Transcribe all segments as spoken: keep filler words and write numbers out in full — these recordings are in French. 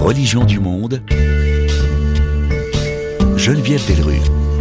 Religion du monde, Geneviève Delrue.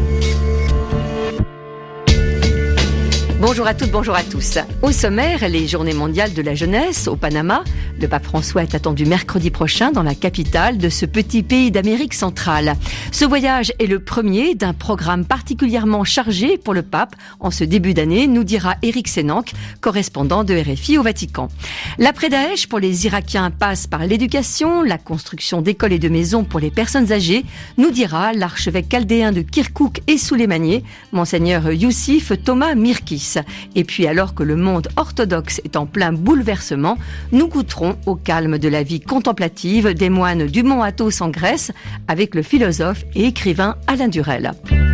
Bonjour à toutes, bonjour à tous. Au sommaire, les Journées mondiales de la jeunesse au Panama. Le pape François est attendu mercredi prochain dans la capitale de ce petit pays d'Amérique centrale. Ce voyage est le premier d'un programme particulièrement chargé pour le pape en ce début d'année, nous dira Éric Sénanque, correspondant de R F I au Vatican. L'après-Daesh pour les Irakiens passe par l'éducation, la construction d'écoles et de maisons pour les personnes âgées, nous dira l'archevêque chaldéen de Kirkouk et Souleymanié, Monseigneur Youssif Thomas Mirkis. Et puis alors que le monde orthodoxe est en plein bouleversement, nous goûterons au calme de la vie contemplative des moines du mont Athos en Grèce avec le philosophe et écrivain Alain Durel.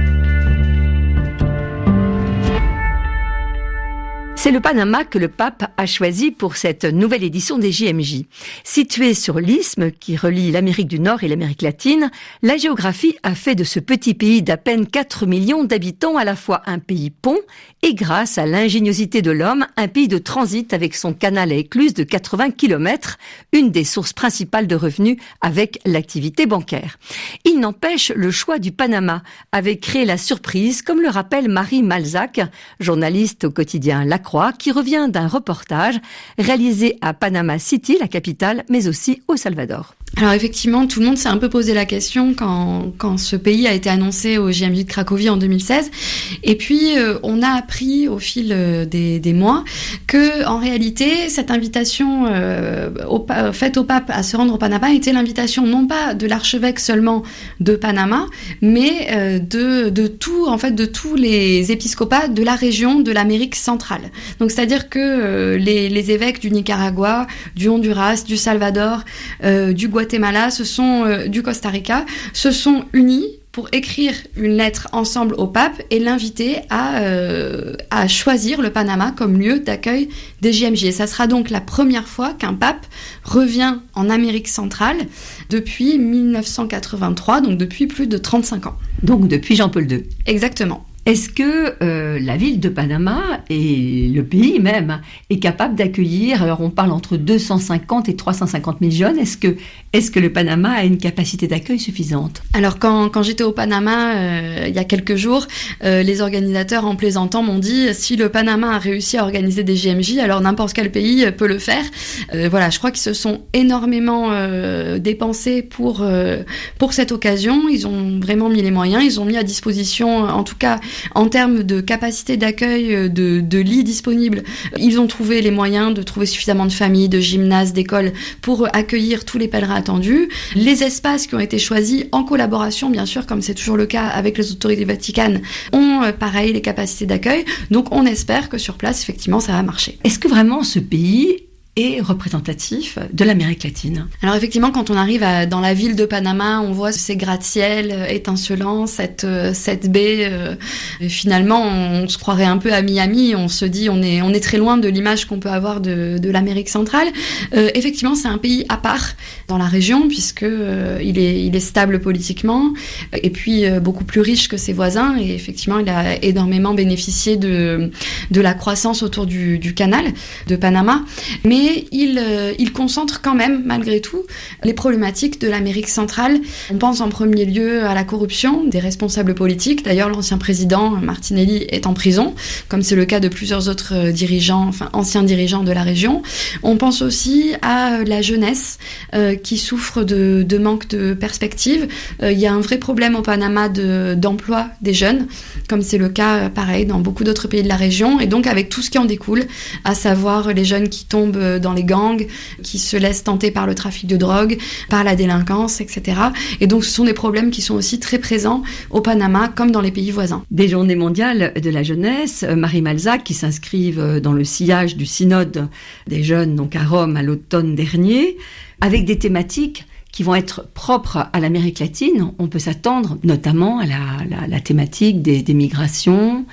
C'est le Panama que le pape a choisi pour cette nouvelle édition des J M J. Situé sur l'isthme qui relie l'Amérique du Nord et l'Amérique latine, la géographie a fait de ce petit pays d'à peine quatre millions d'habitants à la fois un pays pont et, grâce à l'ingéniosité de l'homme, un pays de transit avec son canal à écluse de quatre-vingts kilomètres, une des sources principales de revenus avec l'activité bancaire. Il n'empêche, le choix du Panama avait créé la surprise, comme le rappelle Marie Malzac, journaliste au quotidien La Croix, qui revient d'un reportage réalisé à Panama City, la capitale, mais aussi au Salvador. Alors effectivement, tout le monde s'est un peu posé la question quand, quand ce pays a été annoncé au J M J de Cracovie en deux mille seize. Et puis, euh, on a appris au fil euh, des, des mois que, en réalité, cette invitation euh, au, faite au pape à se rendre au Panama était l'invitation non pas de l'archevêque seulement de Panama, mais euh, de, de tout, en fait, de tous les épiscopats de la région de l'Amérique centrale. Donc, c'est-à-dire que euh, les, les évêques du Nicaragua, du Honduras, du Salvador, euh, du Guatemala, ce sont euh, du Costa Rica, se sont unis pour écrire une lettre ensemble au pape et l'inviter à, euh, à choisir le Panama comme lieu d'accueil des J M J. Et ça sera donc la première fois qu'un pape revient en Amérique centrale depuis dix-neuf cent quatre-vingt-trois, donc depuis plus de trente-cinq ans. Donc depuis Jean-Paul deux. Exactement. Est-ce que euh, la ville de Panama et le pays même est capable d'accueillir, alors on parle entre deux cent cinquante et trois cent cinquante mille jeunes, est-ce que, est-ce que le Panama a une capacité d'accueil suffisante ? Alors quand, quand j'étais au Panama euh, il y a quelques jours, euh, les organisateurs en plaisantant m'ont dit si le Panama a réussi à organiser des J M J, alors n'importe quel pays peut le faire. Euh, voilà, je crois qu'ils se sont énormément euh, dépensés pour, euh, pour cette occasion, ils ont vraiment mis les moyens, ils ont mis à disposition, en tout cas en termes de capacité d'accueil, de, de lits disponibles, ils ont trouvé les moyens de trouver suffisamment de familles, de gymnases, d'écoles pour accueillir tous les pèlerins attendus. Les espaces qui ont été choisis en collaboration, bien sûr, comme c'est toujours le cas avec les autorités vaticanes, ont pareil les capacités d'accueil. Donc on espère que sur place, effectivement, ça va marcher. Est-ce que vraiment ce pays est représentatif de l'Amérique latine? Alors effectivement, quand on arrive à, dans la ville de Panama, on voit ces gratte-ciel euh, étincelants, cette, euh, cette baie. Euh, finalement, on, on se croirait un peu à Miami. On se dit, on est, on est très loin de l'image qu'on peut avoir de, de l'Amérique centrale. Euh, effectivement, c'est un pays à part dans la région puisque euh, il est, il est stable politiquement et puis euh, beaucoup plus riche que ses voisins. Et effectivement, il a énormément bénéficié de, de la croissance autour du, du canal de Panama. Mais il, euh, il concentre quand même, malgré tout, les problématiques de l'Amérique centrale. On pense en premier lieu à la corruption des responsables politiques. D'ailleurs, l'ancien président Martinelli est en prison, comme c'est le cas de plusieurs autres dirigeants, enfin anciens dirigeants de la région. On pense aussi à la jeunesse euh, qui souffre de, de manque de perspective. Euh, il y a un vrai problème au Panama de, d'emploi des jeunes, comme c'est le cas, pareil, dans beaucoup d'autres pays de la région. Et donc, avec tout ce qui en découle, à savoir les jeunes qui tombent dans les gangs, qui se laissent tenter par le trafic de drogue, par la délinquance, et cetera. Et donc ce sont des problèmes qui sont aussi très présents au Panama comme dans les pays voisins. Des journées mondiales de la jeunesse, Marie Malzac, qui s'inscrivent dans le sillage du synode des jeunes donc à Rome à l'automne dernier, avec des thématiques qui vont être propres à l'Amérique latine. On peut s'attendre notamment à la, la, la thématique des, des migrations,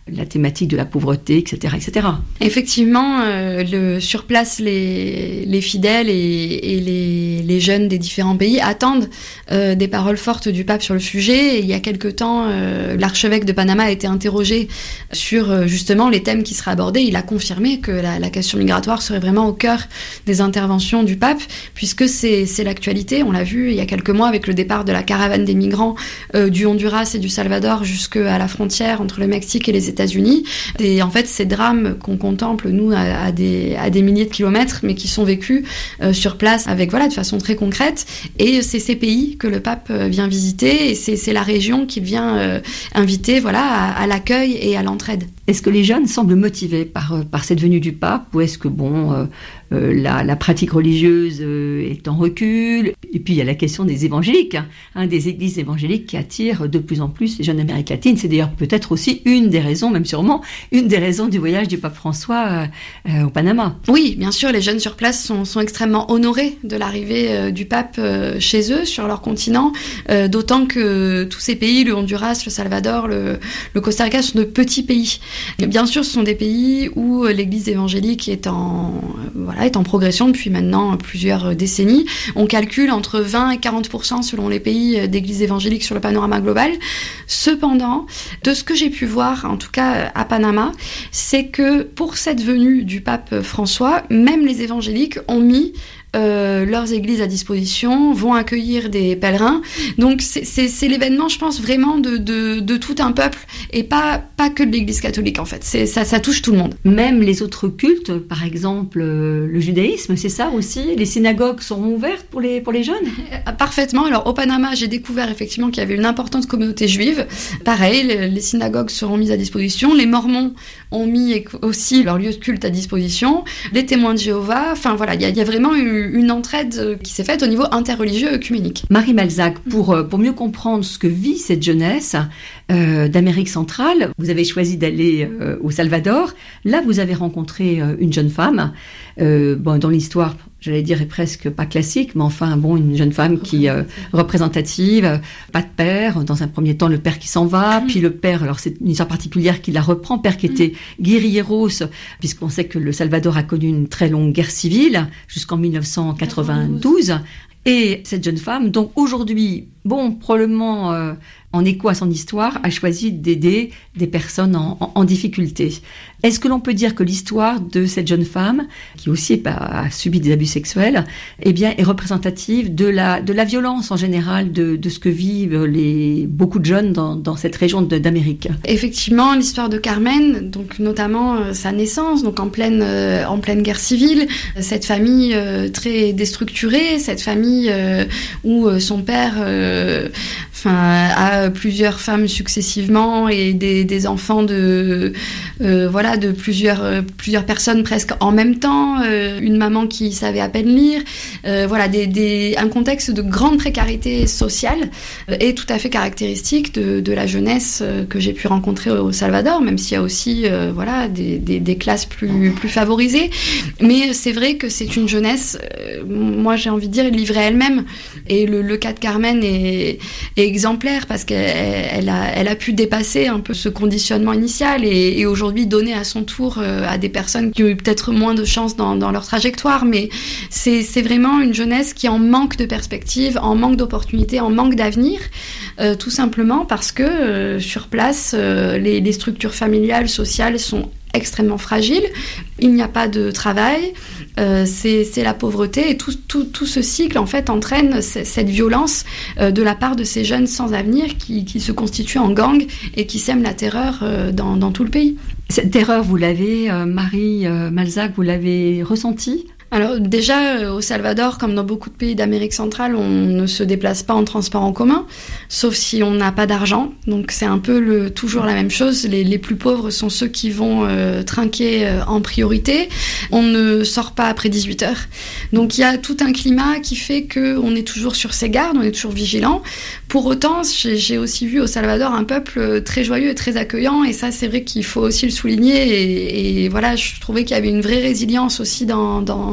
la thématique de la pauvreté, et cetera, et cetera. Effectivement, euh, le, sur place, les, les fidèles et, et les, les jeunes des différents pays attendent euh, des paroles fortes du pape sur le sujet. Et il y a quelque temps, euh, l'archevêque de Panama a été interrogé sur euh, justement les thèmes qui seraient abordés. Il a confirmé que la, la question migratoire serait vraiment au cœur des interventions du pape, puisque c'est, c'est l'actualité. On l'a vu il y a quelques mois avec le départ de la caravane des migrants euh, du Honduras et du Salvador jusqu'à la frontière entre le Mexique et les États-Unis. Et en fait, ces drames qu'on contemple, nous, à, à, des, à des milliers de kilomètres, mais qui sont vécus euh, sur place avec, voilà, de façon très concrète. Et c'est ces pays que le pape euh, vient visiter, et c'est, c'est la région qu'il vient euh, inviter, voilà, à, à l'accueil et à l'entraide. Est-ce que les jeunes semblent motivés par, par cette venue du pape, ou est-ce que, bon, euh, euh, la, la pratique religieuse euh, est en recul? Et puis il y a la question des évangéliques, hein, hein, des églises évangéliques qui attirent de plus en plus les jeunes d'Amérique latine. C'est d'ailleurs peut-être aussi une des raisons, même sûrement, une des raisons du voyage du pape François euh, euh, au Panama. Oui, bien sûr, les jeunes sur place sont, sont extrêmement honorés de l'arrivée euh, du pape euh, chez eux, sur leur continent, euh, d'autant que tous ces pays, le Honduras, le Salvador, le, le Costa Rica, sont de petits pays. Bien sûr, ce sont des pays où l'église évangélique est en, voilà, est en progression depuis maintenant plusieurs décennies. On calcule entre vingt et quarante pour cent selon les pays d'églises évangéliques sur le panorama global. Cependant, de ce que j'ai pu voir, en tout cas à Panama, c'est que pour cette venue du pape François, même les évangéliques ont mis Euh, leurs églises à disposition, vont accueillir des pèlerins. Donc c'est, c'est, c'est l'événement, je pense, vraiment de, de, de tout un peuple, et pas, pas que de l'église catholique, en fait. C'est, ça, ça touche tout le monde. Même les autres cultes, par exemple euh, le judaïsme, c'est ça aussi? Les synagogues sont ouvertes pour les, pour les jeunes? euh, Parfaitement. Alors au Panama, j'ai découvert effectivement qu'il y avait une importante communauté juive. Pareil, les, les synagogues seront mises à disposition. Les Mormons ont mis aussi leur lieu de culte à disposition. Les témoins de Jéhovah. Enfin voilà, il y, y a vraiment eu une entraide qui s'est faite au niveau interreligieux œcuménique. Marie Malzac, pour, pour mieux comprendre ce que vit cette jeunesse euh, d'Amérique centrale, vous avez choisi d'aller euh, au Salvador. Là, vous avez rencontré euh, une jeune femme, euh, bon, dont l'histoire, j'allais dire, est presque pas classique, mais enfin, bon, une jeune femme qui euh, représentative, pas de père. Dans un premier temps, le père qui s'en va, mmh. puis le père, alors c'est une histoire particulière qui la reprend, père qui était mmh. guerrilleros, puisqu'on sait que le Salvador a connu une très longue guerre civile jusqu'en dix-neuf cent quatre-vingt-douze. Et cette jeune femme, donc aujourd'hui, bon, probablement euh, en écho à son histoire, a choisi d'aider des personnes en, en, en difficulté. Est-ce que l'on peut dire que l'histoire de cette jeune femme, qui aussi a subi des abus sexuels, eh bien, est représentative de la, de la violence en général, de, de ce que vivent les, beaucoup de jeunes dans, dans cette région de, d'Amérique? Effectivement, l'histoire de Carmen, donc notamment euh, sa naissance, donc en pleine, euh, en pleine guerre civile, cette famille euh, très déstructurée, cette famille euh, où euh, son père euh, enfin, a plusieurs femmes successivement et des, des enfants de, euh, voilà, de plusieurs, euh, plusieurs personnes presque en même temps, euh, une maman qui savait à peine lire, euh, voilà, des, des, un contexte de grande précarité sociale euh, est tout à fait caractéristique de, de la jeunesse euh, que j'ai pu rencontrer au Salvador, même s'il y a aussi euh, voilà, des, des, des classes plus, plus favorisées. Mais c'est vrai que c'est une jeunesse, euh, moi j'ai envie de dire, livrée à elle-même. Et le, le cas de Carmen est, est exemplaire parce qu'elle elle a, elle a pu dépasser un peu ce conditionnement initial et, et aujourd'hui donner à son tour euh, à des personnes qui ont eu peut-être moins de chance dans, dans leur trajectoire. Mais c'est, c'est vraiment une jeunesse qui est en manque de perspective, en manque d'opportunités, en manque d'avenir, euh, tout simplement parce que euh, sur place, euh, les, les structures familiales, sociales sont extrêmement fragiles. Il n'y a pas de travail. Euh, c'est, c'est la pauvreté et tout, tout, tout ce cycle en fait entraîne c- cette violence euh, de la part de ces jeunes sans avenir qui, qui se constituent en gang et qui sèment la terreur euh, dans, dans tout le pays. Cette terreur, vous l'avez, euh, Marie euh, Malzac, vous l'avez ressentie? Alors déjà, au Salvador, comme dans beaucoup de pays d'Amérique centrale, on ne se déplace pas en transport en commun, sauf si on n'a pas d'argent. Donc c'est un peu le, toujours la même chose. Les, les plus pauvres sont ceux qui vont euh, trinquer euh, en priorité. On ne sort pas après dix-huit heures. Donc il y a tout un climat qui fait qu'on est toujours sur ses gardes, on est toujours vigilant. Pour autant, j'ai, j'ai aussi vu au Salvador un peuple très joyeux et très accueillant. Et ça, c'est vrai qu'il faut aussi le souligner. Et, et voilà, je trouvais qu'il y avait une vraie résilience aussi dans... dans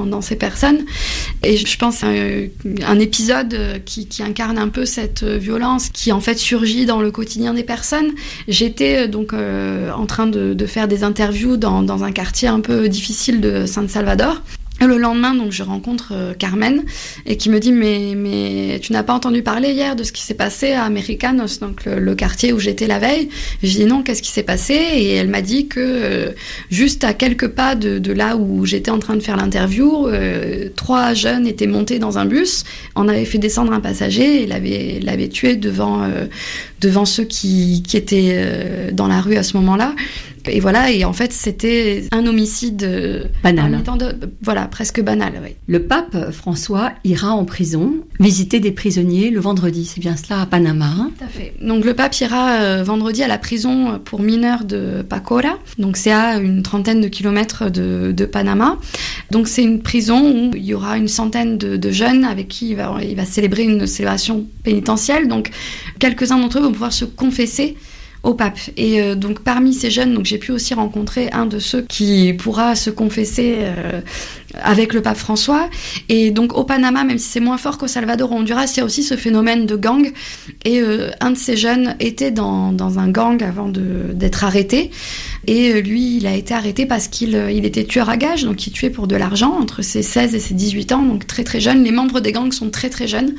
dans, dans ces personnes. Et je pense à un, un épisode qui, qui incarne un peu cette violence qui en fait surgit dans le quotidien des personnes. J'étais donc euh, en train de, de faire des interviews dans, dans un quartier un peu difficile de San Salvador. Le lendemain, donc, je rencontre euh, Carmen et qui me dit mais mais tu n'as pas entendu parler hier de ce qui s'est passé à Americanos, donc le, le quartier où j'étais la veille. Je dis non, qu'est-ce qui s'est passé? Et elle m'a dit que euh, juste à quelques pas de, de là où j'étais en train de faire l'interview, euh, trois jeunes étaient montés dans un bus, en avaient fait descendre un passager et l'avaient l'avaient tué devant euh, devant ceux qui qui étaient euh, dans la rue à ce moment-là. Et voilà, et en fait, c'était un homicide banal. De, voilà, presque banal, oui. Le pape François ira en prison visiter des prisonniers le vendredi, c'est bien cela, à Panama. Hein? Tout à fait. Donc le pape ira euh, vendredi à la prison pour mineurs de Pacora. Donc c'est à une trentaine de kilomètres de, de Panama. Donc c'est une prison où il y aura une centaine de, de jeunes avec qui il va, il va célébrer une célébration pénitentielle. Donc quelques-uns d'entre eux vont pouvoir se confesser au pape. Et euh, donc parmi ces jeunes, donc j'ai pu aussi rencontrer un de ceux qui pourra se confesser euh, avec le pape François. Et donc au Panama, même si c'est moins fort qu'au Salvador ou au Honduras, il y a aussi ce phénomène de gang. Et euh, un de ces jeunes était dans, dans un gang avant de, d'être arrêté. Et euh, lui, il a été arrêté parce qu'il euh, il était tueur à gages, donc il tuait pour de l'argent entre ses seize et ses dix-huit ans, donc très très jeune. Les membres des gangs sont très très jeunes.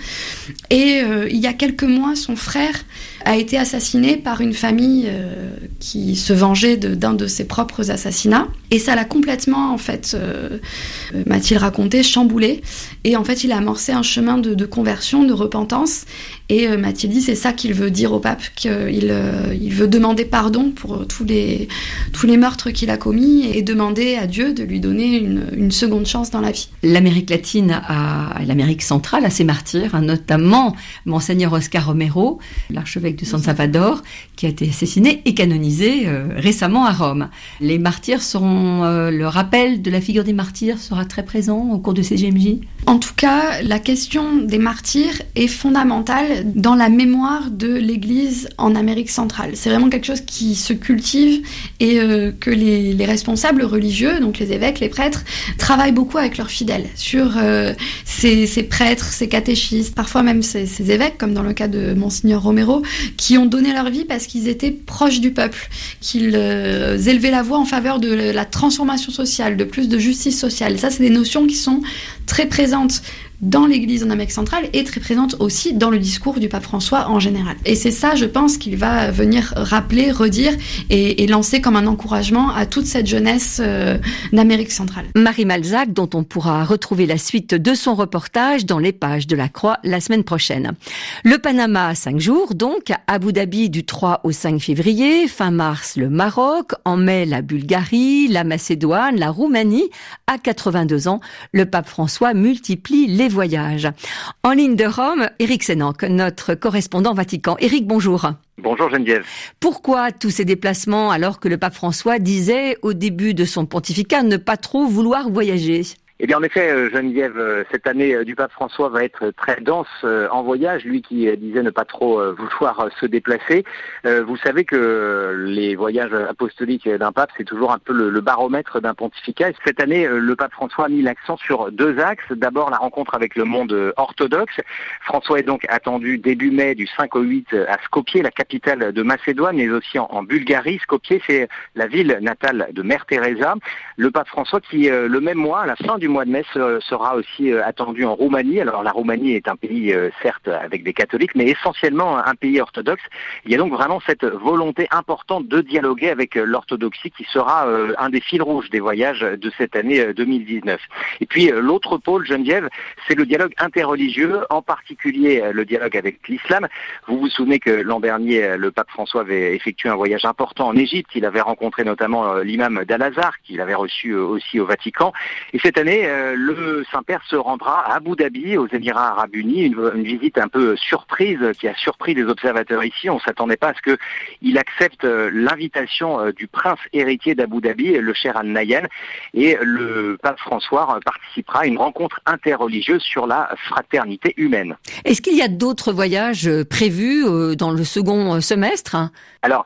Et euh, il y a quelques mois, son frère a été assassiné par une famille euh, qui se vengeait de, d'un de ses propres assassinats. Et ça l'a complètement, en fait, euh, m'a-t-il raconté, chamboulé. Et en fait, il a amorcé un chemin de, de conversion, de repentance. Et euh, m'a-t-il dit, c'est ça qu'il veut dire au pape, qu'il euh, il veut demander pardon pour tous les, tous les meurtres qu'il a commis et demander à Dieu de lui donner une, une seconde chance dans la vie. L'Amérique latine, a, l'Amérique centrale a ses martyrs, hein, notamment Monseigneur Oscar Romero, l'archevêque de San Salvador, qui a été assassiné et canonisé euh, récemment à Rome. Les martyrs seront, euh, le rappel de la figure des martyrs sera très présent au cours de C G M J. En tout cas, la question des martyrs est fondamentale dans la mémoire de l'Église en Amérique centrale. C'est vraiment quelque chose qui se cultive et euh, que les, les responsables religieux, donc les évêques, les prêtres, travaillent beaucoup avec leurs fidèles sur euh, ces, ces prêtres, ces catéchistes, parfois même ces, ces évêques, comme dans le cas de Monseigneur Romero, qui ont donné leur vie parce qu'ils étaient proches du peuple, qu'ils euh, élevaient la voix en faveur de la transformation sociale, de plus de justice sociale. Et ça, c'est des notions qui sont très présentes dans l'Église en Amérique centrale et très présente aussi dans le discours du pape François en général. Et c'est ça, je pense, qu'il va venir rappeler, redire et, et lancer comme un encouragement à toute cette jeunesse euh, d'Amérique centrale. Marie Malzac, dont on pourra retrouver la suite de son reportage dans les pages de la Croix la semaine prochaine. Le Panama, cinq jours donc, Abu Dhabi du trois au cinq février, fin mars le Maroc, en mai la Bulgarie, la Macédoine, la Roumanie. À quatre-vingt-deux ans, le pape François multiplie les voyages. En ligne de Rome, Éric Sénanque, notre correspondant Vatican. Éric, bonjour. Bonjour Geneviève. Pourquoi tous ces déplacements alors que le pape François disait au début de son pontificat ne pas trop vouloir voyager ? Eh bien, en effet, Geneviève, cette année du pape François va être très dense en voyage, lui qui disait ne pas trop vouloir se déplacer. Vous savez que les voyages apostoliques d'un pape, c'est toujours un peu le, le baromètre d'un pontificat. Et cette année, le pape François a mis l'accent sur deux axes. D'abord, la rencontre avec le monde orthodoxe. François est donc attendu début mai du cinq au huit à Skopje, la capitale de Macédoine, mais aussi en, en Bulgarie. Skopje, c'est la ville natale de Mère Teresa. Le pape François qui, le même mois, à la fin du mois de mai, sera aussi attendu en Roumanie. Alors la Roumanie est un pays, certes, avec des catholiques, mais essentiellement un pays orthodoxe. Il y a donc vraiment cette volonté importante de dialoguer avec l'orthodoxie qui sera un des fils rouges des voyages de cette année deux mille dix-neuf. Et puis l'autre pôle, Geneviève, c'est le dialogue interreligieux, en particulier le dialogue avec l'islam. Vous vous souvenez que l'an dernier, le pape François avait effectué un voyage important en Égypte. Il avait rencontré notamment l'imam d'Al-Azhar, qu'il avait reçu aussi au Vatican. Et cette année, le Saint-Père se rendra à Abu Dhabi, aux Émirats Arabes Unis, une, une visite un peu surprise qui a surpris les observateurs ici. On ne s'attendait pas à ce qu'il accepte l'invitation du prince héritier d'Abu Dhabi, le Cheikh Al Nahyan, et le pape François participera à une rencontre interreligieuse sur la fraternité humaine. Est-ce qu'il y a d'autres voyages prévus dans le second semestre ? Alors,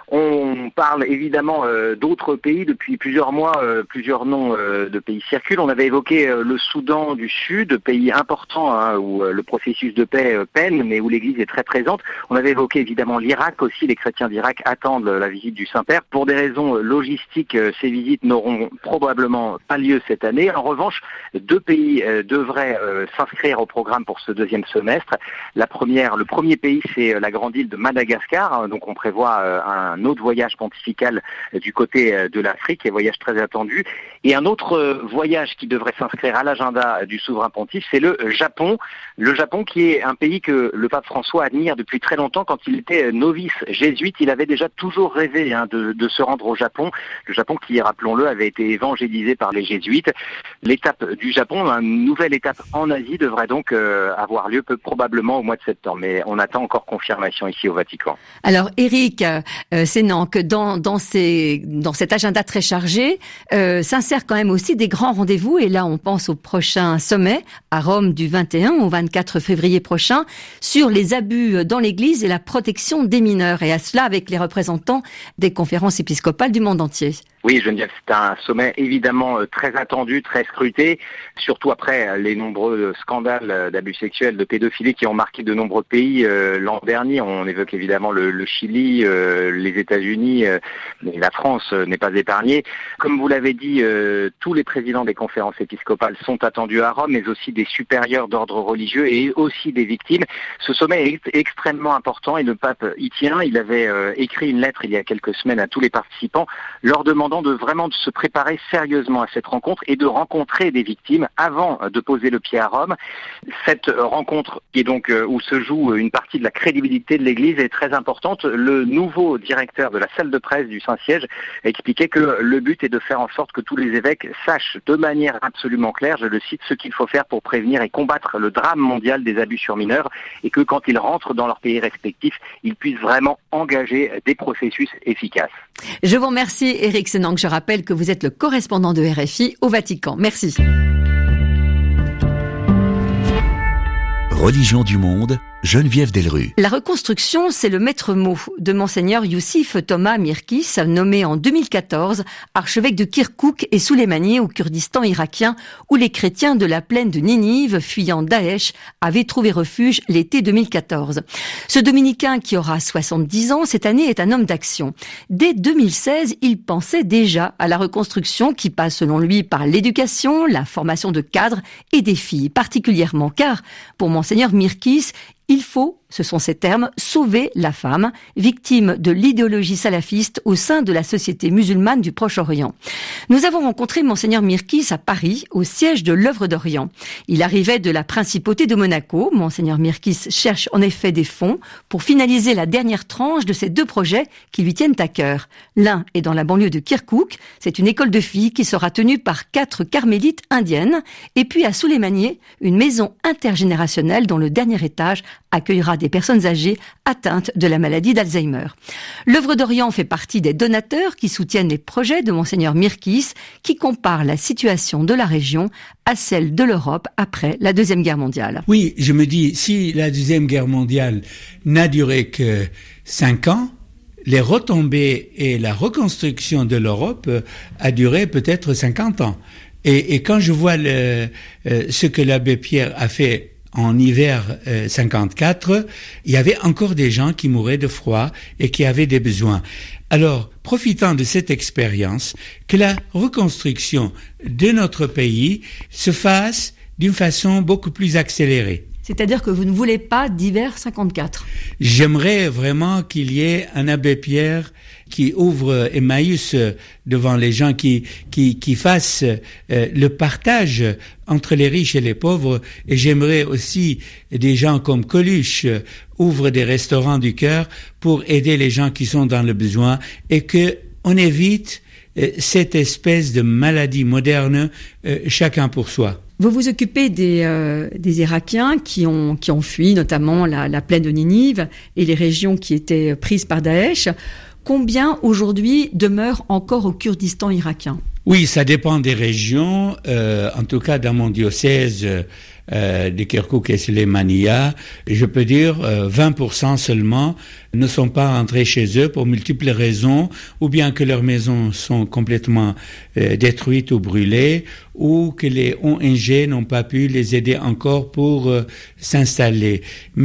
On parle évidemment euh, d'autres pays depuis plusieurs mois, euh, plusieurs noms euh, de pays circulent. On avait évoqué euh, le Soudan du Sud, pays important hein, où euh, le processus de paix euh, peine, mais où l'Église est très présente. On avait évoqué évidemment l'Irak aussi. Les chrétiens d'Irak attendent la visite du Saint-Père. Pour des raisons logistiques, euh, ces visites n'auront probablement pas lieu cette année. En revanche, deux pays euh, devraient euh, s'inscrire au programme pour ce deuxième semestre. La première, le premier pays, c'est la grande île de Madagascar. Donc on prévoit euh, un Un autre voyage pontifical du côté de l'Afrique, un voyage très attendu. Et un autre voyage qui devrait s'inscrire à l'agenda du souverain pontife, c'est le Japon. Le Japon qui est un pays que le pape François admire depuis très longtemps. Quand il était novice jésuite, il avait déjà toujours rêvé hein, de, de se rendre au Japon. Le Japon qui, rappelons-le, avait été évangélisé par les jésuites. L'étape du Japon, une nouvelle étape en Asie, devrait donc euh, avoir lieu peu probablement au mois de septembre. Mais on attend encore confirmation ici au Vatican. Alors Éric, euh, c'est non que dans dans ces dans cet agenda très chargé euh, s'insèrent quand même aussi des grands rendez-vous et là on pense au prochain sommet à Rome du vingt et un au vingt-quatre février prochain sur les abus dans l'Église et la protection des mineurs et à cela avec les représentants des conférences épiscopales du monde entier. Oui, Geneviève, c'est un sommet évidemment très attendu, très scruté, surtout après les nombreux scandales d'abus sexuels, de pédophilie qui ont marqué de nombreux pays euh, l'an dernier. On évoque évidemment le, le Chili, euh, les États-Unis, euh, mais la France euh, n'est pas épargnée. Comme vous l'avez dit, euh, tous les présidents des conférences épiscopales sont attendus à Rome, mais aussi des supérieurs d'ordre religieux et aussi des victimes. Ce sommet est extrêmement important et le pape y tient. Il avait euh, écrit une lettre il y a quelques semaines à tous les participants, leur demandant de vraiment de se préparer sérieusement à cette rencontre et de rencontrer des victimes avant de poser le pied à Rome. Cette rencontre qui est donc euh, où se joue une partie de la crédibilité de l'Église est très importante. Le nouveau directeur de la salle de presse du Saint-Siège a expliqué que le but est de faire en sorte que tous les évêques sachent de manière absolument claire, je le cite, ce qu'il faut faire pour prévenir et combattre le drame mondial des abus sur mineurs et que quand ils rentrent dans leur pays respectif, ils puissent vraiment engager des processus efficaces. Je vous remercie Éric Senang. Je rappelle que vous êtes le correspondant de R F I au Vatican. Merci. Religion du monde, Geneviève Delrue. La reconstruction, c'est le maître mot de Monseigneur Youssif Thomas Mirkis, nommé en deux mille quatorze archevêque de Kirkouk et Souleymanie au Kurdistan irakien, où les chrétiens de la plaine de Ninive, fuyant Daesh, avaient trouvé refuge l'été deux mille quatorze. Ce dominicain qui aura soixante-dix ans cette année est un homme d'action. Dès deux mille seize, il pensait déjà à la reconstruction qui passe selon lui par l'éducation, la formation de cadres et des filles particulièrement, car pour Monseigneur Mirkis, il faut, ce sont ces termes, sauver la femme, victime de l'idéologie salafiste au sein de la société musulmane du Proche-Orient. Nous avons rencontré Monseigneur Mirkis à Paris, au siège de l'Œuvre d'Orient. Il arrivait de la principauté de Monaco. Monseigneur Mirkis cherche en effet des fonds pour finaliser la dernière tranche de ces deux projets qui lui tiennent à cœur. L'un est dans la banlieue de Kirkouk. C'est une école de filles qui sera tenue par quatre carmélites indiennes. Et puis à Souleymanie, une maison intergénérationnelle dont le dernier étage accueillera des personnes âgées atteintes de la maladie d'Alzheimer. L'Œuvre d'Orient fait partie des donateurs qui soutiennent les projets de Monseigneur Mirkis, qui compare la situation de la région à celle de l'Europe après la Deuxième Guerre mondiale. Oui, je me dis, si la Deuxième Guerre mondiale n'a duré que cinq ans, les retombées et la reconstruction de l'Europe a duré peut-être cinquante ans. Et, et quand je vois le, euh, ce que l'abbé Pierre a fait en hiver euh, cinquante-quatre, il y avait encore des gens qui mouraient de froid et qui avaient des besoins. Alors, profitant de cette expérience, que la reconstruction de notre pays se fasse d'une façon beaucoup plus accélérée. C'est-à-dire que vous ne voulez pas d'hiver cinquante-quatre. J'aimerais vraiment qu'il y ait un abbé Pierre qui ouvre Emmaüs devant les gens, qui qui qui fasse euh, le partage entre les riches et les pauvres. Et j'aimerais aussi des gens comme Coluche euh, ouvrent des restaurants du cœur pour aider les gens qui sont dans le besoin et que on évite euh, cette espèce de maladie moderne, euh, chacun pour soi. Vous vous occupez des, euh, des Irakiens qui ont, qui ont fui, notamment la, la plaine de Ninive et les régions qui étaient prises par Daesh. Combien aujourd'hui demeurent encore au Kurdistan irakien ? Oui, ça dépend des régions. Euh, en tout cas, dans mon diocèse euh, de Kirkouk et Souleymania, je peux dire euh, vingt pour cent seulement ne sont pas rentrés chez eux pour multiples raisons, ou bien que leurs maisons sont complètement euh, détruites ou brûlées, ou que les O N G n'ont pas pu les aider encore pour euh, s'installer.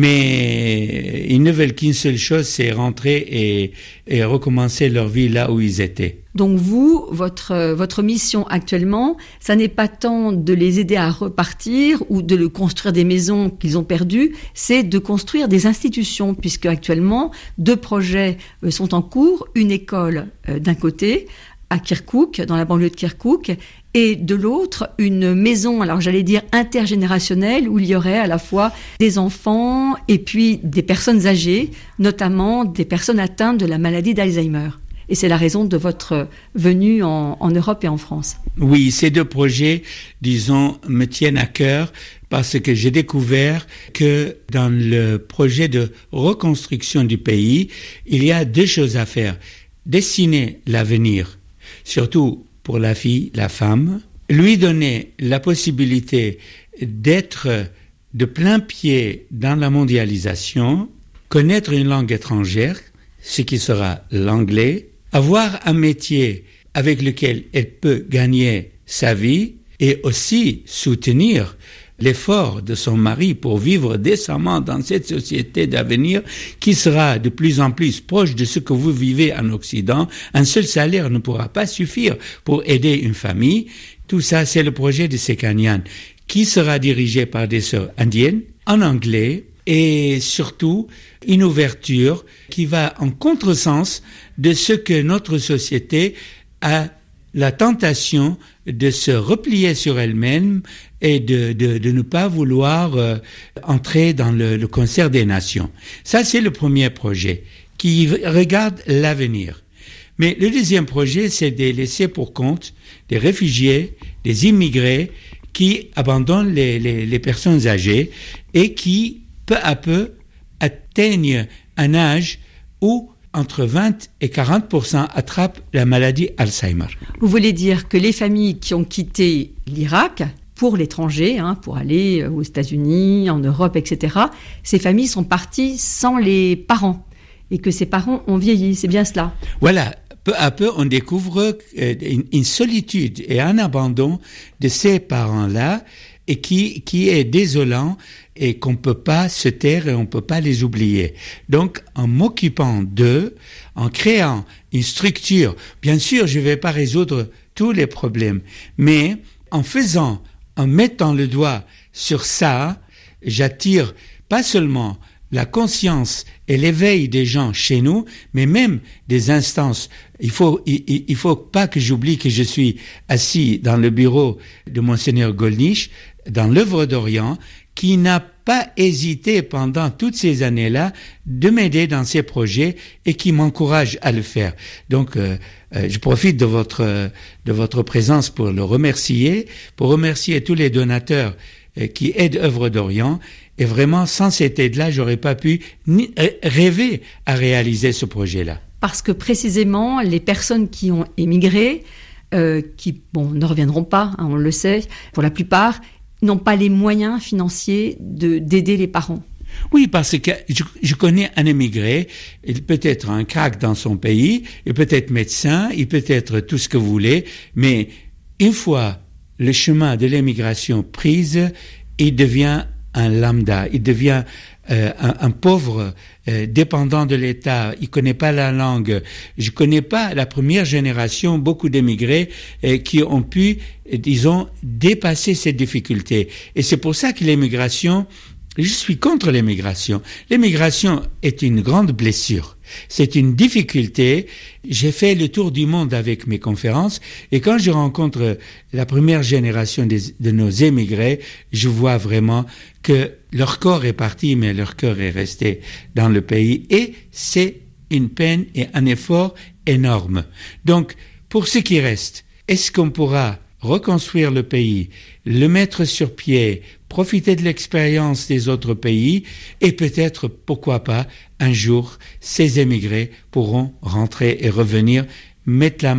Mais ils ne veulent qu'une seule chose, c'est rentrer et, et recommencer leur vie là où ils étaient. Donc vous, votre votre mission actuellement, ça n'est pas tant de les aider à repartir ou de le construire des maisons qu'ils ont perdues, c'est de construire des institutions, puisque actuellement deux projets sont en cours, une école d'un côté à Kirkuk, dans la banlieue de Kirkuk, et de l'autre, une maison, alors j'allais dire intergénérationnelle, où il y aurait à la fois des enfants et puis des personnes âgées, notamment des personnes atteintes de la maladie d'Alzheimer. Et c'est la raison de votre venue en, en Europe et en France. Oui, ces deux projets, disons, me tiennent à cœur parce que j'ai découvert que dans le projet de reconstruction du pays, il y a deux choses à faire. Dessiner l'avenir, surtout pour la fille, la femme, lui donner la possibilité d'être de plein pied dans la mondialisation, connaître une langue étrangère, ce qui sera l'anglais, avoir un métier avec lequel elle peut gagner sa vie et aussi soutenir l'effort de son mari pour vivre décemment dans cette société d'avenir qui sera de plus en plus proche de ce que vous vivez en Occident. Un seul salaire ne pourra pas suffire pour aider une famille. Tout ça, c'est le projet de Sekanian qui sera dirigé par des sœurs indiennes en anglais et surtout une ouverture qui va en contresens de ce que notre société a la tentation de se replier sur elle-même et de, de, de ne pas vouloir euh, entrer dans le, le concert des nations. Ça, c'est le premier projet qui regarde l'avenir. Mais le deuxième projet, c'est de laisser pour compte des réfugiés, des immigrés qui abandonnent les, les, les personnes âgées et qui, peu à peu, atteignent un âge où entre vingt et quarante pour cent attrapent la maladie Alzheimer. Vous voulez dire que les familles qui ont quitté l'Irak pour l'étranger, hein, pour aller aux États-Unis, en Europe, et cetera, ces familles sont parties sans les parents et que ces parents ont vieilli, c'est bien cela? Voilà. Peu à peu, on découvre une, une solitude et un abandon de ces parents-là et qui, qui est désolant et qu'on peut pas se taire et on peut pas les oublier. Donc, en m'occupant d'eux, en créant une structure, bien sûr, je vais pas résoudre tous les problèmes, mais en faisant, en mettant le doigt sur ça, j'attire pas seulement la conscience et l'éveil des gens chez nous, mais même des instances. Il faut, il, il faut pas que j'oublie que je suis assis dans le bureau de Monseigneur Gollnisch, dans l'œuvre d'Orient, qui n'a pas hésité pendant toutes ces années-là de m'aider dans ces projets et qui m'encourage à le faire. Donc, euh, euh, je profite de votre, de votre présence pour le remercier, pour remercier tous les donateurs euh, qui aident œuvre d'Orient. Et vraiment, sans cette aide-là, j'aurais pas pu ni rêver à réaliser ce projet-là. Parce que précisément, les personnes qui ont émigré, euh, qui bon ne reviendront pas, hein, on le sait, pour la plupart, n'ont pas les moyens financiers de d'aider les parents. Oui, parce que je, je connais un émigré, il peut être un crack dans son pays, il peut être médecin, il peut être tout ce que vous voulez, mais une fois le chemin de l'émigration prise, il devient un lambda, il devient euh, un, un pauvre euh, dépendant de l'État, il connaît pas la langue. Je connais pas la première génération, beaucoup d'émigrés euh, qui ont pu, euh, disons, dépasser ces difficultés. Et c'est pour ça que l'émigration, je suis contre l'émigration. L'émigration est une grande blessure. C'est une difficulté. J'ai fait le tour du monde avec mes conférences et quand je rencontre la première génération des, de nos émigrés, je vois vraiment que leur corps est parti, mais leur cœur est resté dans le pays et c'est une peine et un effort énorme. Donc, pour ce qui reste, est-ce qu'on pourra reconstruire le pays, le mettre sur pied, profiter de l'expérience des autres pays et peut-être, pourquoi pas, un jour, ces émigrés pourront rentrer et revenir, mettre la main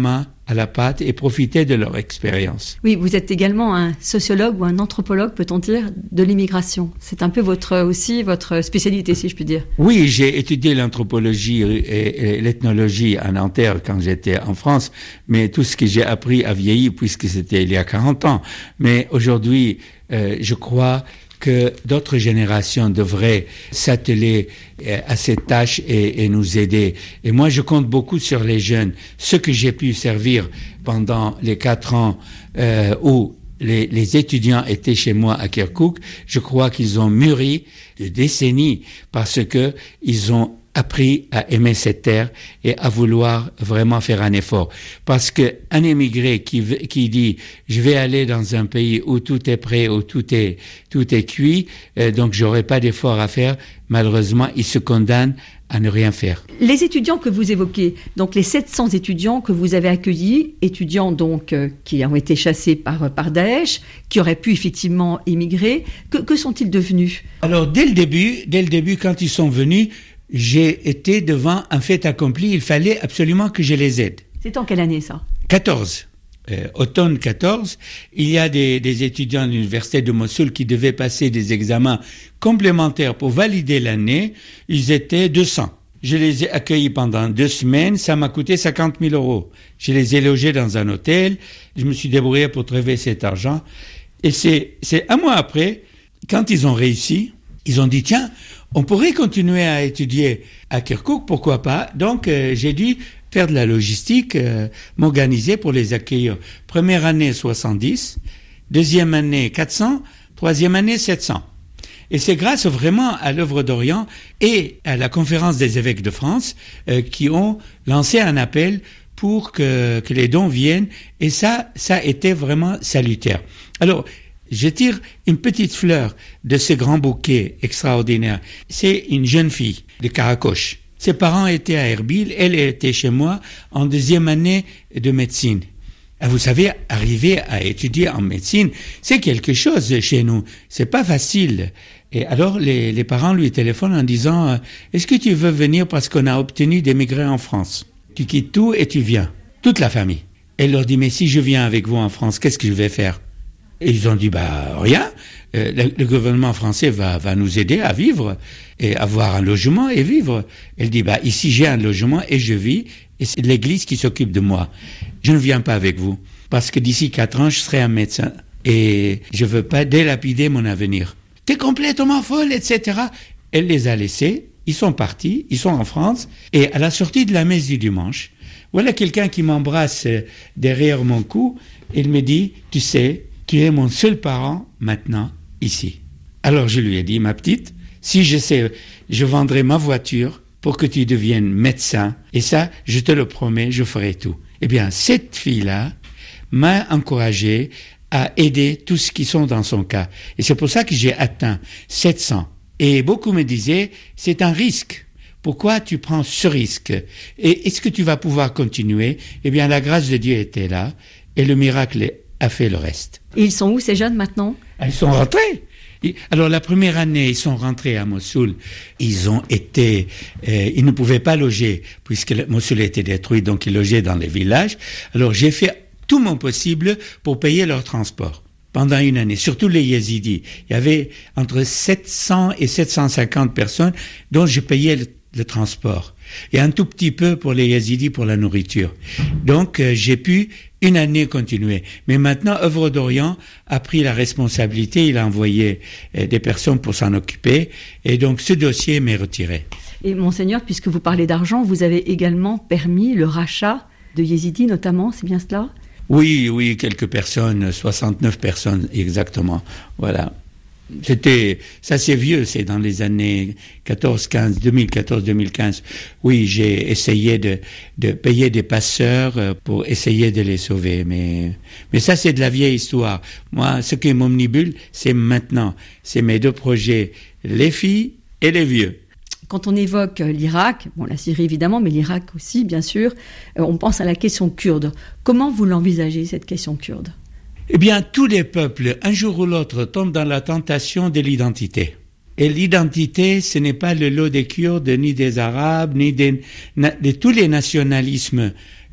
à la pâte et profiter de leur expérience. Oui, vous êtes également un sociologue ou un anthropologue, peut-on dire, de l'immigration. C'est un peu votre aussi votre spécialité, si je puis dire. Oui, j'ai étudié l'anthropologie et, et l'ethnologie à Nanterre quand j'étais en France, mais tout ce que j'ai appris a vieilli puisque c'était il y a quarante ans. Mais aujourd'hui, euh, je crois que d'autres générations devraient s'atteler à cette tâche et, et nous aider. Et moi, je compte beaucoup sur les jeunes. Ceux que j'ai pu servir pendant les quatre ans euh, où les, les étudiants étaient chez moi à Kirkuk, je crois qu'ils ont mûri de décennies parce que ils ont appris à aimer cette terre et à vouloir vraiment faire un effort. Parce que un émigré qui, qui dit « je vais aller dans un pays où tout est prêt, où tout est, tout est cuit, euh, donc j'aurai pas d'effort à faire », malheureusement, il se condamne à ne rien faire. Les étudiants que vous évoquez, donc les sept cents étudiants que vous avez accueillis, étudiants donc euh, qui ont été chassés par, par Daesh, qui auraient pu effectivement émigrer, que, que sont-ils devenus? Alors, dès le début, dès le début, quand ils sont venus, j'ai été devant un fait accompli, il fallait absolument que je les aide. C'est en quelle année ça? quatorze. Euh, automne quatorze, il y a des, des étudiants de l'université de Mossoul qui devaient passer des examens complémentaires pour valider l'année. Ils étaient deux cents. Je les ai accueillis pendant deux semaines, ça m'a coûté cinquante mille euros. Je les ai logés dans un hôtel, je me suis débrouillé pour trouver cet argent. Et c'est, c'est un mois après, quand ils ont réussi, ils ont dit, tiens, on pourrait continuer à étudier à Kirkuk, pourquoi pas? Donc, euh, j'ai dû faire de la logistique, euh, m'organiser pour les accueillir. Première année, soixante-dix. Deuxième année, quatre cents. Troisième année, sept cents. Et c'est grâce vraiment à l'œuvre d'Orient et à la conférence des évêques de France euh, qui ont lancé un appel pour que, que les dons viennent. Et ça, ça a été vraiment salutaire. Alors, je tire une petite fleur de ce grand bouquet extraordinaire. C'est une jeune fille de Karakoche. Ses parents étaient à Erbil, elle était chez moi en deuxième année de médecine. Vous savez, arriver à étudier en médecine, c'est quelque chose chez nous. C'est pas facile. Et alors, les, les parents lui téléphonent en disant « Est-ce que tu veux venir parce qu'on a obtenu d'émigrer en France? Tu quittes tout et tu viens. » Toute la famille. Elle leur dit « Mais si je viens avec vous en France, qu'est-ce que je vais faire ?» Et ils ont dit, bah, rien. Euh, le, le gouvernement français va, va nous aider à vivre et avoir un logement et vivre. Elle dit, bah, ici, j'ai un logement et je vis et c'est l'église qui s'occupe de moi. Je ne viens pas avec vous parce que d'ici quatre ans, je serai un médecin et je veux pas délapider mon avenir. T'es complètement folle, et cetera. Elle les a laissés. Ils sont partis. Ils sont en France. Et à la sortie de la messe du dimanche, voilà quelqu'un qui m'embrasse derrière mon cou. Il me dit, tu sais, tu es mon seul parent maintenant ici. Alors je lui ai dit, ma petite, si je sais, je vendrai ma voiture pour que tu deviennes médecin. Et ça, je te le promets, je ferai tout. Eh bien, cette fille-là m'a encouragé à aider tous ceux qui sont dans son cas. Et c'est pour ça que j'ai atteint sept cents. Et beaucoup me disaient, c'est un risque. Pourquoi tu prends ce risque? Et est-ce que tu vas pouvoir continuer? Eh bien, la grâce de Dieu était là et le miracle a fait le reste. Et ils sont où ces jeunes maintenant? Ils sont rentrés. Alors la première année, ils sont rentrés à Mossoul. Ils ont été, euh, ils ne pouvaient pas loger puisque Mossoul était détruit, donc ils logeaient dans les villages. Alors j'ai fait tout mon possible pour payer leur transport pendant une année, surtout les Yézidis. Il y avait entre sept cents et sept cent cinquante personnes dont je payais le, le transport. Et un tout petit peu pour les Yézidis pour la nourriture. Donc euh, j'ai pu une année continuer. Mais maintenant, Œuvre d'Orient a pris la responsabilité, il a envoyé euh, des personnes pour s'en occuper, et donc ce dossier m'est retiré. Et Monseigneur, puisque vous parlez d'argent, vous avez également permis le rachat de Yézidis notamment, c'est bien cela? Oui, oui, quelques personnes, soixante-neuf personnes exactement, voilà. C'était, ça c'est vieux, c'est dans les années quatorze, quinze, deux mille quatorze, deux mille quinze. Oui, j'ai essayé de, de payer des passeurs pour essayer de les sauver, mais, mais ça c'est de la vieille histoire. Moi, ce qui m'omnibule, c'est maintenant. C'est mes deux projets, les filles et les vieux. Quand on évoque l'Irak, bon la Syrie évidemment, mais l'Irak aussi, bien sûr, on pense à la question kurde. Comment vous l'envisagez, cette question kurde ? Eh bien, tous les peuples, un jour ou l'autre, tombent dans la tentation de l'identité. Et l'identité, ce n'est pas le lot des Kurdes, ni des Arabes, ni des, de tous les nationalismes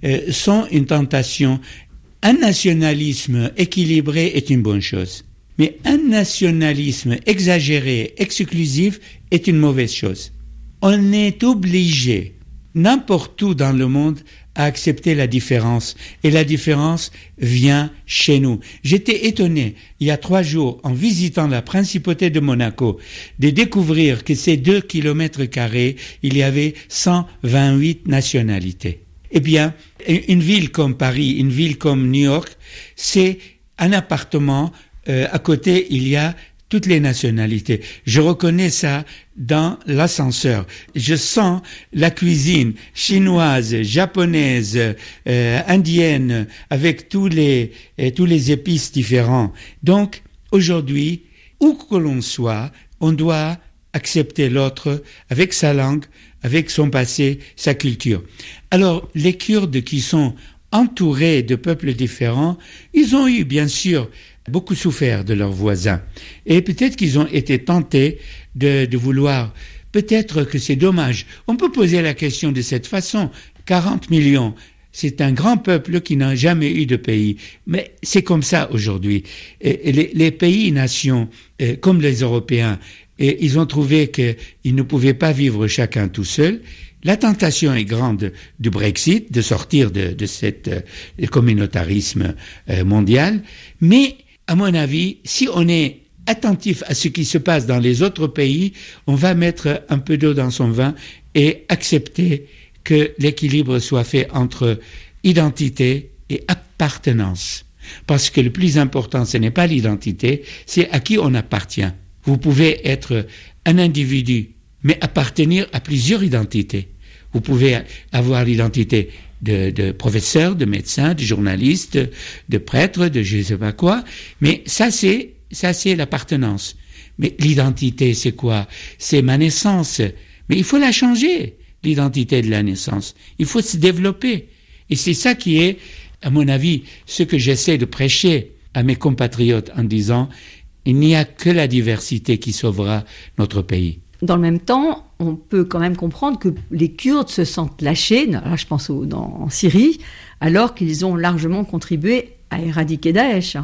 euh, sont une tentation. Un nationalisme équilibré est une bonne chose. Mais un nationalisme exagéré, exclusif, est une mauvaise chose. On est obligé, n'importe où dans le monde, à accepter la différence. Et la différence vient chez nous. J'étais étonné, il y a trois jours, en visitant la principauté de Monaco, de découvrir que ces deux kilomètres carrés, il y avait cent vingt-huit nationalités. Eh bien, une ville comme Paris, une ville comme New York, c'est un appartement, euh, à côté, il y a toutes les nationalités. Je reconnais ça dans l'ascenseur. Je sens la cuisine chinoise, japonaise, euh, indienne, avec tous les, euh, tous les épices différents. Donc, aujourd'hui, où que l'on soit, on doit accepter l'autre avec sa langue, avec son passé, sa culture. Alors, les Kurdes qui sont entourés de peuples différents, ils ont eu, bien sûr, beaucoup souffert de leurs voisins. Et peut-être qu'ils ont été tentés de, de vouloir... Peut-être que c'est dommage. On peut poser la question de cette façon. quarante millions, c'est un grand peuple qui n'a jamais eu de pays. Mais c'est comme ça aujourd'hui. Et les, les pays-nations, comme les Européens, et ils ont trouvé qu'ils ne pouvaient pas vivre chacun tout seul. La tentation est grande du Brexit, de sortir de, de cet euh, communautarisme euh, mondial. Mais, à mon avis, si on est attentif à ce qui se passe dans les autres pays, on va mettre un peu d'eau dans son vin et accepter que l'équilibre soit fait entre identité et appartenance. Parce que le plus important, ce n'est pas l'identité, c'est à qui on appartient. Vous pouvez être un individu, mais appartenir à plusieurs identités. Vous pouvez avoir l'identité de, de professeur, de médecin, de journaliste, de prêtre, de je ne sais pas quoi, mais ça c'est, ça c'est l'appartenance. Mais l'identité, c'est quoi? C'est ma naissance. Mais il faut la changer, l'identité de la naissance. Il faut se développer. Et c'est ça qui est, à mon avis, ce que j'essaie de prêcher à mes compatriotes en disant il n'y a que la diversité qui sauvera notre pays. Dans le même temps, on peut quand même comprendre que les Kurdes se sentent lâchés, là je pense au, dans, en Syrie, alors qu'ils ont largement contribué à éradiquer Daesh.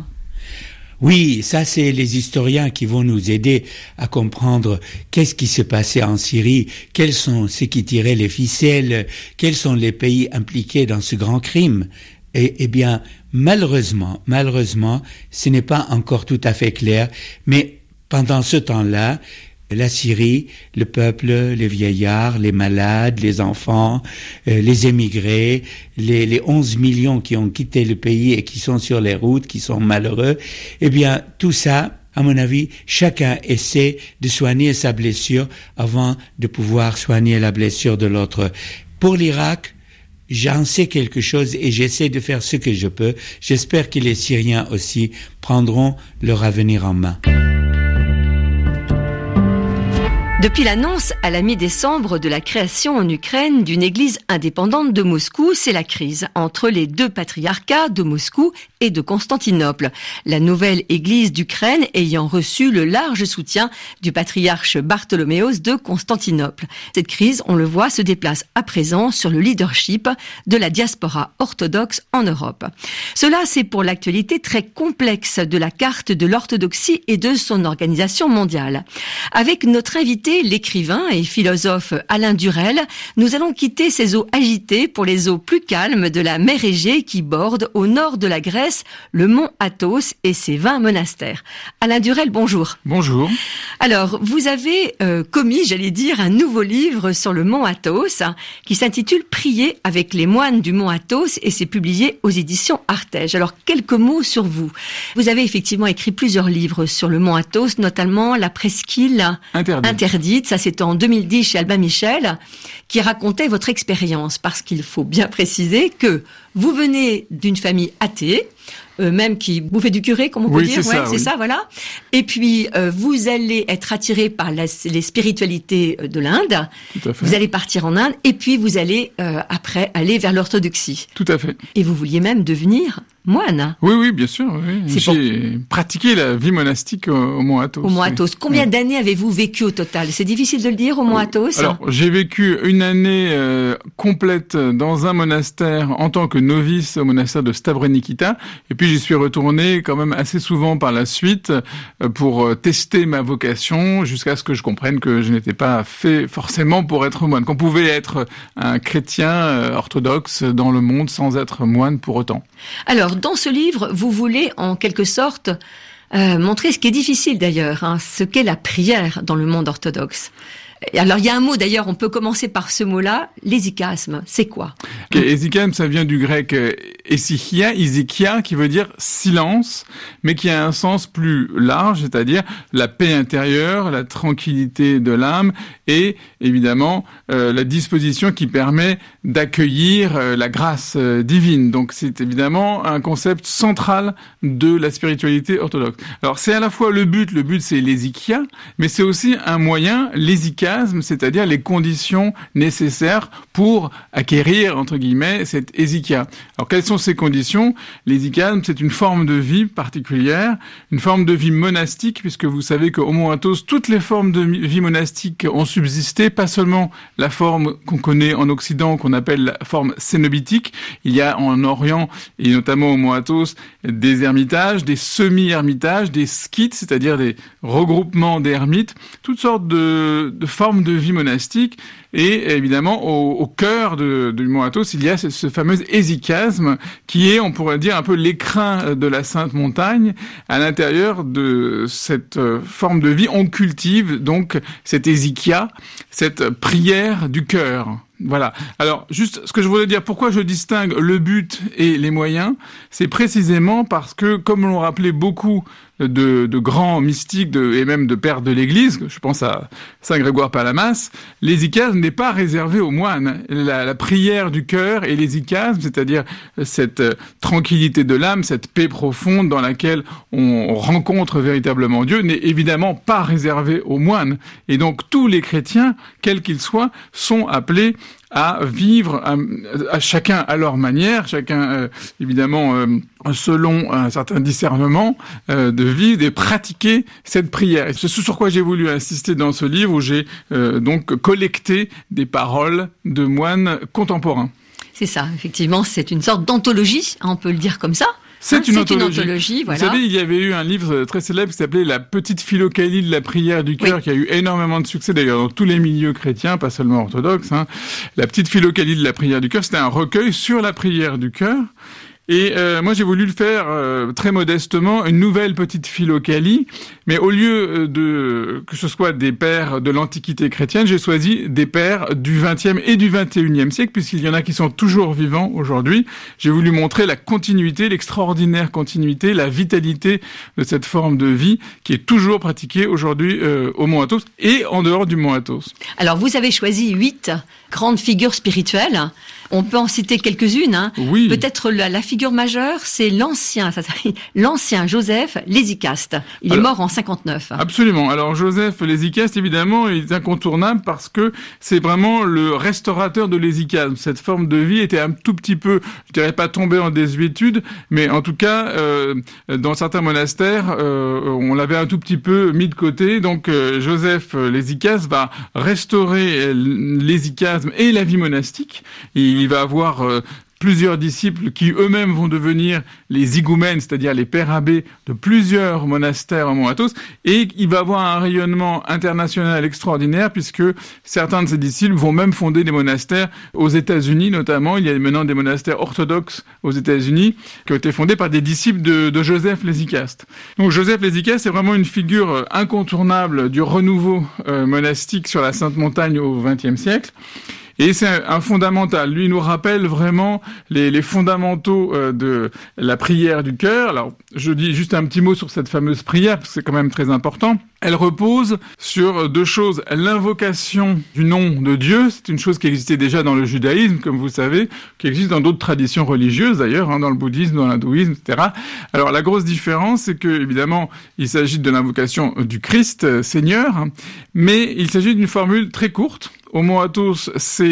Oui, ça c'est les historiens qui vont nous aider à comprendre qu'est-ce qui se passait en Syrie, quels sont ceux qui tiraient les ficelles, quels sont les pays impliqués dans ce grand crime. Et, eh bien, malheureusement, malheureusement, ce n'est pas encore tout à fait clair, mais pendant ce temps-là, la Syrie, le peuple, les vieillards, les malades, les enfants, euh, les émigrés, les, les onze millions qui ont quitté le pays et qui sont sur les routes, qui sont malheureux, eh bien, tout ça, à mon avis, chacun essaie de soigner sa blessure avant de pouvoir soigner la blessure de l'autre. Pour l'Irak, j'en sais quelque chose et j'essaie de faire ce que je peux. J'espère que les Syriens aussi prendront leur avenir en main. Depuis l'annonce à la mi-décembre de la création en Ukraine d'une église indépendante de Moscou, c'est la crise entre les deux patriarcats de Moscou et de Constantinople. La nouvelle église d'Ukraine ayant reçu le large soutien du patriarche Bartholoméos de Constantinople. Cette crise, on le voit, se déplace à présent sur le leadership de la diaspora orthodoxe en Europe. Cela, c'est pour l'actualité très complexe de la carte de l'orthodoxie et de son organisation mondiale. Avec notre invité, l'écrivain et philosophe Alain Durel, nous allons quitter ces eaux agitées pour les eaux plus calmes de la mer Égée qui borde au nord de la Grèce le mont Athos et ses vingt monastères. Alain Durel, bonjour. Bonjour. Alors, vous avez euh, commis, j'allais dire, un nouveau livre sur le mont Athos hein, qui s'intitule « Prier avec les moines du mont Athos » et c'est publié aux éditions Artege. Alors, quelques mots sur vous. Vous avez effectivement écrit plusieurs livres sur le mont Athos, notamment La presqu'île interdite. interdite. Ça, c'était en deux mille dix chez Albin Michel, qui racontait votre expérience, parce qu'il faut bien préciser que vous venez d'une famille athée, euh, même qui bouffait du curé, comme on peut oui, dire, c'est ouais, ça, c'est oui. ça, voilà. Et puis euh, vous allez être attiré par la, les spiritualités de l'Inde. Tout à fait. Vous allez partir en Inde, et puis vous allez euh, après aller vers l'orthodoxie. Tout à fait. Et vous vouliez même devenir moine. Oui, oui, bien sûr. Oui. C'est J'ai pour... pratiqué la vie monastique au, au Mont Athos. Au Mont Athos. Oui. Combien oui. d'années avez-vous vécu au total? C'est difficile de le dire au Mont Athos. Alors, j'ai vécu une année euh, complète dans un monastère en tant que novice au monastère de Stavrenikita. Et puis, j'y suis retourné quand même assez souvent par la suite euh, pour tester ma vocation jusqu'à ce que je comprenne que je n'étais pas fait forcément pour être moine. Qu'on pouvait être un chrétien euh, orthodoxe dans le monde sans être moine pour autant. Alors, dans ce livre, vous voulez en quelque sorte euh, montrer ce qui est difficile d'ailleurs, hein, ce qu'est la prière dans le monde orthodoxe. Alors, il y a un mot d'ailleurs, on peut commencer par ce mot-là, l'hésychasme. C'est quoi? Okay, hésychasme, ça vient du grec euh, hesychia, isychia, qui veut dire silence, mais qui a un sens plus large, c'est-à-dire la paix intérieure, la tranquillité de l'âme et évidemment euh, la disposition qui permet d'accueillir euh, la grâce euh, divine. Donc, c'est évidemment un concept central de la spiritualité orthodoxe. Alors, c'est à la fois le but, le but c'est l'hésychia, mais c'est aussi un moyen, l'hésychasme, c'est-à-dire les conditions nécessaires pour acquérir, entre guillemets, cette hésychia. Alors, quelles sont ces conditions? L'hésychasme, c'est une forme de vie particulière, une forme de vie monastique, puisque vous savez qu'au Mont Athos, toutes les formes de vie monastique ont subsisté, pas seulement la forme qu'on connaît en Occident, qu'on appelle la forme cénobitique. Il y a en Orient, et notamment au Mont Athos, des ermitages, des semi-ermitages, des skythes, c'est-à-dire des regroupements d'ermites, toutes sortes de, de forme de vie monastique, et évidemment au, au cœur de, du Mont Athos, il y a ce, ce fameux hésychasme qui est, on pourrait dire, un peu l'écrin de la Sainte Montagne. À l'intérieur de cette forme de vie, on cultive donc cette hésychia, cette prière du cœur. Voilà. Alors, juste ce que je voulais dire, pourquoi je distingue le but et les moyens, c'est précisément parce que, comme l'ont rappelé beaucoup de, de grands mystiques de, et même de pères de l'Église, je pense à Saint Grégoire Palamas, l'hésychasme n'est pas réservé aux moines. La, la prière du cœur et l'hésychasme, c'est-à-dire cette tranquillité de l'âme, cette paix profonde dans laquelle on rencontre véritablement Dieu, n'est évidemment pas réservé aux moines. Et donc, tous les chrétiens, quels qu'ils soient, sont appelés à vivre à, à chacun à leur manière, chacun euh, évidemment euh, selon un certain discernement euh, de vivre et pratiquer cette prière. Et c'est ce sur quoi j'ai voulu insister dans ce livre où j'ai euh, donc collecté des paroles de moines contemporains. C'est ça, effectivement, c'est une sorte d'anthologie, on peut le dire comme ça. C'est, hein, une, c'est anthologie. une anthologie. Voilà. Vous savez, il y avait eu un livre très célèbre qui s'appelait La petite philokalie de la prière du cœur, oui, qui a eu énormément de succès d'ailleurs dans tous les milieux chrétiens, pas seulement orthodoxes. Hein. La petite philokalie de la prière du cœur, c'était un recueil sur la prière du cœur. Et euh, moi, j'ai voulu le faire euh, très modestement, une nouvelle petite philokalie, mais au lieu de que ce soit des pères de l'Antiquité chrétienne, j'ai choisi des pères du vingtième et du vingt et unième siècle, puisqu'il y en a qui sont toujours vivants aujourd'hui. J'ai voulu montrer la continuité, l'extraordinaire continuité, la vitalité de cette forme de vie qui est toujours pratiquée aujourd'hui euh, au Mont Athos et en dehors du Mont Athos. Alors, vous avez choisi huit grandes figures spirituelles. On peut en citer quelques-unes. Hein. Oui. Peut-être la, la figure majeure, c'est l'ancien, ça s'appelle l'ancien Joseph l'Hésychaste. Il Alors, est mort en cinquanteneuf. Absolument. Alors Joseph l'Hésychaste, évidemment, il est incontournable parce que c'est vraiment le restaurateur de l'hésychasme. Cette forme de vie était un tout petit peu, je dirais pas tombée en désuétude, mais en tout cas, euh, dans certains monastères, euh, on l'avait un tout petit peu mis de côté. Donc euh, Joseph l'Hésychaste va restaurer l'hésychasme et la vie monastique. Et il va avoir euh, plusieurs disciples qui eux-mêmes vont devenir les higoumènes, c'est-à-dire les pères abbés de plusieurs monastères au Mont Athos, et il va avoir un rayonnement international extraordinaire puisque certains de ses disciples vont même fonder des monastères aux États-Unis notamment. Il y a maintenant des monastères orthodoxes aux États-Unis qui ont été fondés par des disciples de, de Joseph l'Hésychaste. Donc Joseph l'Hésychaste, c'est vraiment une figure incontournable du renouveau euh, monastique sur la Sainte Montagne au vingtième siècle. Et c'est un fondamental. Lui, il nous rappelle vraiment les, les fondamentaux euh, de la prière du cœur. Alors, je dis juste un petit mot sur cette fameuse prière, parce que c'est quand même très important. Elle repose sur deux choses. L'invocation du nom de Dieu, c'est une chose qui existait déjà dans le judaïsme, comme vous savez, qui existe dans d'autres traditions religieuses d'ailleurs, hein, dans le bouddhisme, dans l'hindouisme, et cetera. Alors, la grosse différence, c'est que, évidemment, il s'agit de l'invocation du Christ euh, Seigneur, mais il s'agit d'une formule très courte. Au Mont Athos, c'est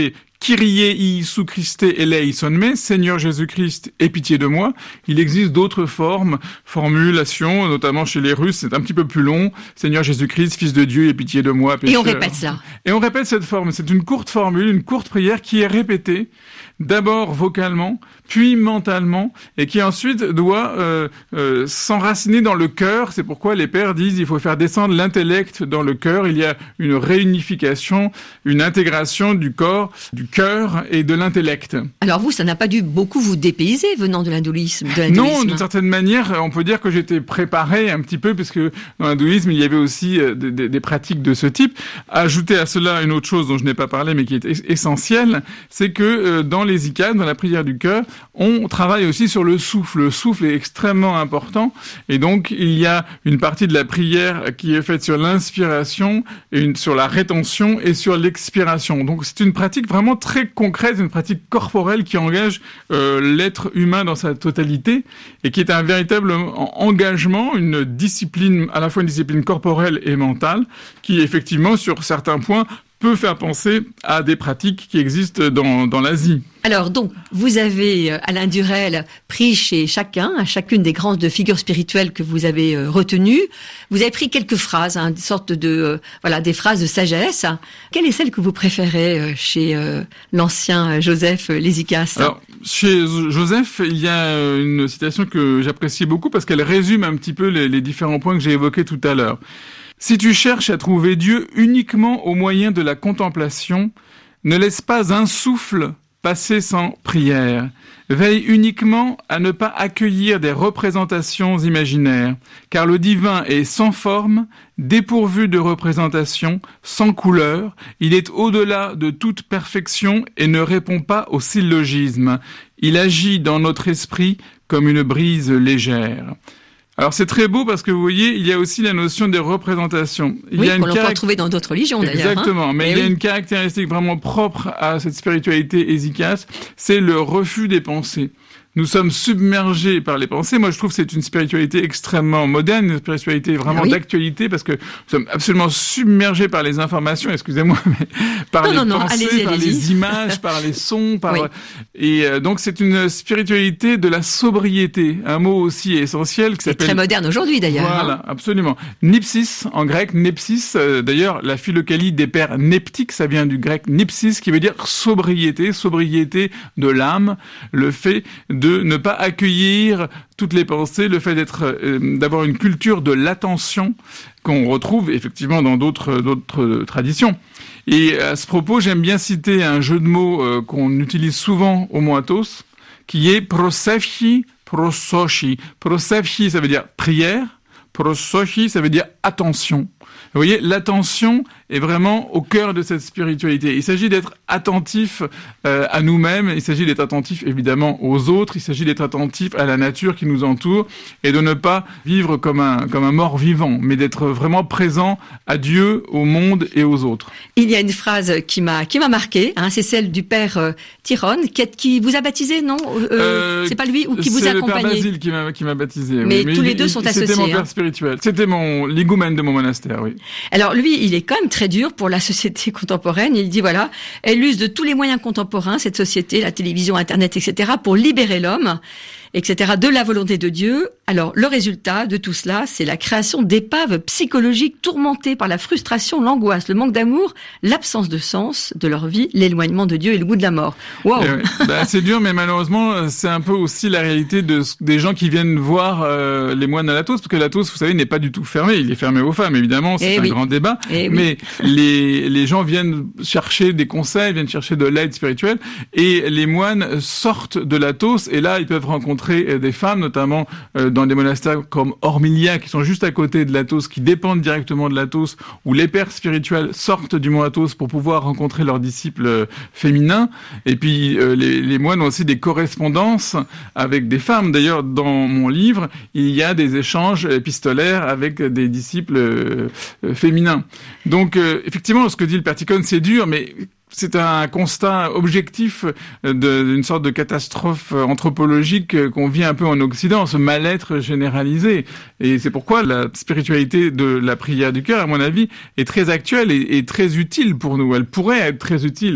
Kyrie Iisus Christe eleison me, Seigneur Jésus-Christ, aie pitié de moi. Il existe d'autres formes, formulations, notamment chez les Russes, c'est un petit peu plus long. Seigneur Jésus-Christ, Fils de Dieu, aie pitié de moi, pécheur. Et on répète ça. Et on répète cette forme. C'est une courte formule, une courte prière qui est répétée, d'abord vocalement, puis mentalement, et qui ensuite doit euh, euh, s'enraciner dans le cœur. C'est pourquoi les pères disent il faut faire descendre l'intellect dans le cœur. Il y a une réunification, une intégration du corps, du cœur et de l'intellect. Alors vous, ça n'a pas dû beaucoup vous dépayser venant de l'hindouisme, de l'hindouisme. Non, d'une certaine manière, on peut dire que j'étais préparé un petit peu, puisque dans l'hindouisme, il y avait aussi euh, des, des pratiques de ce type. Ajouter à cela une autre chose dont je n'ai pas parlé, mais qui est essentielle, c'est que euh, dans les ikanes, dans la prière du cœur, on travaille aussi sur le souffle. Le souffle est extrêmement important, et donc il y a une partie de la prière qui est faite sur l'inspiration, et une sur la rétention et sur l'expiration. Donc c'est une pratique vraiment très concrète, une pratique corporelle qui engage euh, l'être humain dans sa totalité, et qui est un véritable engagement, une discipline, à la fois une discipline corporelle et mentale, qui effectivement, sur certains points, peut faire penser à des pratiques qui existent dans, dans l'Asie. Alors donc, vous avez, Alain Durel, pris chez chacun, à chacune des grandes figures spirituelles que vous avez euh, retenues, vous avez pris quelques phrases, hein, une sorte de, euh, voilà, des phrases de sagesse. Quelle est celle que vous préférez euh, chez euh, l'ancien Joseph Lézicas? Alors, chez Joseph, il y a une citation que j'apprécie beaucoup parce qu'elle résume un petit peu les, les différents points que j'ai évoqués tout à l'heure. Si tu cherches à trouver Dieu uniquement au moyen de la contemplation, ne laisse pas un souffle passer sans prière. Veille uniquement à ne pas accueillir des représentations imaginaires, car le divin est sans forme, dépourvu de représentation, sans couleur, il est au-delà de toute perfection et ne répond pas au syllogisme. Il agit dans notre esprit comme une brise légère. Alors c'est très beau parce que vous voyez, il y a aussi la notion des représentations. Il oui, y a une qu'on caract... peut retrouver dans d'autres religions d'ailleurs. Exactement, hein. mais Et il y a oui. une caractéristique vraiment propre à cette spiritualité hésicace, c'est le refus des pensées. Nous sommes submergés par les pensées. Moi, je trouve que c'est une spiritualité extrêmement moderne, une spiritualité vraiment oui. d'actualité, parce que nous sommes absolument submergés par les informations, excusez-moi, mais par non, les non, pensées, non, allez-y, par allez-y. les images, par les sons, par... Oui. Et euh, donc, c'est une spiritualité de la sobriété, un mot aussi essentiel qui c'est s'appelle... très moderne aujourd'hui, d'ailleurs. Voilà, hein. absolument. Nipsis, en grec, nepsis, euh, d'ailleurs, la philokalie des pères neptiques, ça vient du grec nipsis, qui veut dire sobriété, sobriété de l'âme, le fait de de ne pas accueillir toutes les pensées, le fait d'être, euh, d'avoir une culture de l'attention qu'on retrouve effectivement dans d'autres, d'autres traditions. Et à ce propos, j'aime bien citer un jeu de mots euh, qu'on utilise souvent au Moatos, qui est prosephi, prosochi. Prosephi, ça veut dire prière. Prosochi, ça veut dire attention. Vous voyez, l'attention est vraiment au cœur de cette spiritualité. Il s'agit d'être attentif euh, à nous-mêmes, il s'agit d'être attentif évidemment aux autres, il s'agit d'être attentif à la nature qui nous entoure et de ne pas vivre comme un, comme un mort vivant, mais d'être vraiment présent à Dieu, au monde et aux autres. Il y a une phrase qui m'a, qui m'a marqué, hein, c'est celle du père euh, Tyrone, qui, qui vous a baptisé, non euh, euh, C'est pas lui ou qui vous a accompagné? C'est le père Basile qui m'a, qui m'a baptisé. Mais, oui. mais tous il, les deux il, sont c'était associés. C'était mon père hein. spirituel, c'était mon l'higoumène de mon monastère, oui. Alors lui, il est quand même très dur pour la société contemporaine. Il dit voilà, elle use de tous les moyens contemporains, cette société, la télévision, Internet, et cetera, pour libérer l'homme, et cetera, de la volonté de Dieu. Alors le résultat de tout cela, c'est la création d'épaves psychologiques tourmentées par la frustration, l'angoisse, le manque d'amour, l'absence de sens de leur vie, l'éloignement de Dieu et le goût de la mort. Waouh. Ouais. Bah, c'est dur, mais malheureusement, c'est un peu aussi la réalité de des gens qui viennent voir euh, les moines à l'Athos, parce que l'Athos, vous savez, n'est pas du tout fermé. Il est fermé aux femmes, évidemment. C'est et un oui. grand débat. Et mais oui. les les gens viennent chercher des conseils, viennent chercher de l'aide spirituelle, et les moines sortent de l'Athos, et là, ils peuvent rencontrer des femmes, notamment euh, dans des monastères comme Ormilia, qui sont juste à côté de l'Athos, qui dépendent directement de l'Athos, où les pères spirituels sortent du mont Athos pour pouvoir rencontrer leurs disciples euh, féminins. Et puis euh, les, les moines ont aussi des correspondances avec des femmes. D'ailleurs, dans mon livre, il y a des échanges épistolaires avec des disciples euh, euh, féminins. Donc, euh, effectivement, ce que dit le père Tikhon, c'est dur, mais c'est un constat objectif d'une sorte de catastrophe anthropologique qu'on vit un peu en Occident, ce mal-être généralisé. Et c'est pourquoi la spiritualité de la prière du cœur, à mon avis, est très actuelle et, et très utile pour nous. Elle pourrait être très utile.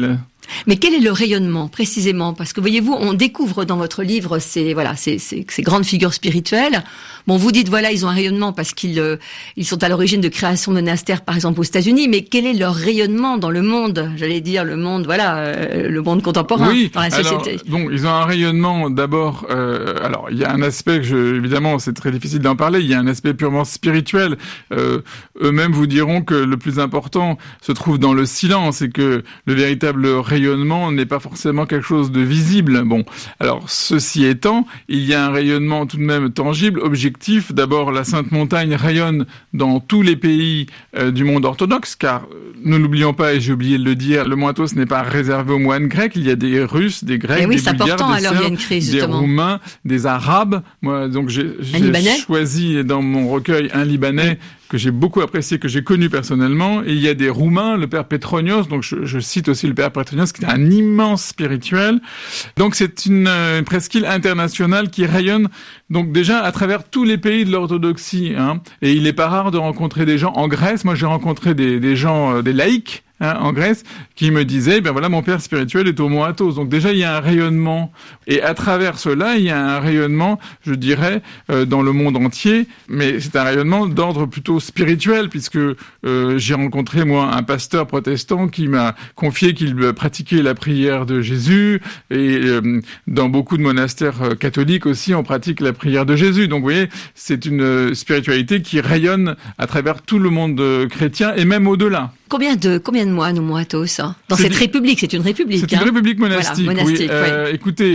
Mais quel est le rayonnement précisément? Parce que voyez-vous, on découvre dans votre livre ces voilà ces, ces, ces grandes figures spirituelles. Bon, vous dites voilà, ils ont un rayonnement parce qu'ils euh, ils sont à l'origine de création de monastères, par exemple aux États-Unis. Mais quel est leur rayonnement dans le monde? J'allais dire le monde, voilà, euh, le monde contemporain, oui, dans la société. Alors, bon, ils ont un rayonnement d'abord. Euh, alors, il y a un aspect que je, évidemment, c'est très difficile d'en parler. Il y a un aspect purement spirituel. Euh, eux-mêmes vous diront que le plus important se trouve dans le silence et que le véritable rayonnement n'est pas forcément quelque chose de visible. Bon, alors ceci étant, il y a un rayonnement tout de même tangible, objectif. D'abord, la Sainte Montagne rayonne dans tous les pays euh, du monde orthodoxe, car euh, ne l'oublions pas, et j'ai oublié de le dire, le Mont Athos n'est pas réservé aux moines grecs. Il y a des Russes, des Grecs, oui, des Bulgares, important, des alors, il y a Serbes, une crise, des justement. Roumains, des Arabes. Moi, donc j'ai, j'ai choisi dans mon recueil un Libanais que j'ai beaucoup apprécié, que j'ai connu personnellement. Et il y a des Roumains, le père Petronios, donc je, je cite aussi le père Petronios, qui est un immense spirituel. Donc c'est une, une presqu'île internationale qui rayonne donc déjà à travers tous les pays de l'orthodoxie. Hein. Et il n'est pas rare de rencontrer des gens en Grèce. Moi, j'ai rencontré des, des gens, euh, des laïcs, Hein, en Grèce, qui me disait, ben voilà, mon père spirituel est au Mont Athos. Donc déjà, il y a un rayonnement. Et à travers cela, il y a un rayonnement, je dirais, euh, dans le monde entier. Mais c'est un rayonnement d'ordre plutôt spirituel, puisque euh, j'ai rencontré, moi, un pasteur protestant qui m'a confié qu'il pratiquait la prière de Jésus. Et euh, dans beaucoup de monastères euh, catholiques aussi, on pratique la prière de Jésus. Donc, vous voyez, c'est une euh, spiritualité qui rayonne à travers tout le monde euh, chrétien et même au-delà. Combien de combien de moines au Mont Athos hein dans c'est cette du... république? C'est une république. C'est hein une république monastique. Voilà, monastique oui. Euh, oui. Écoutez,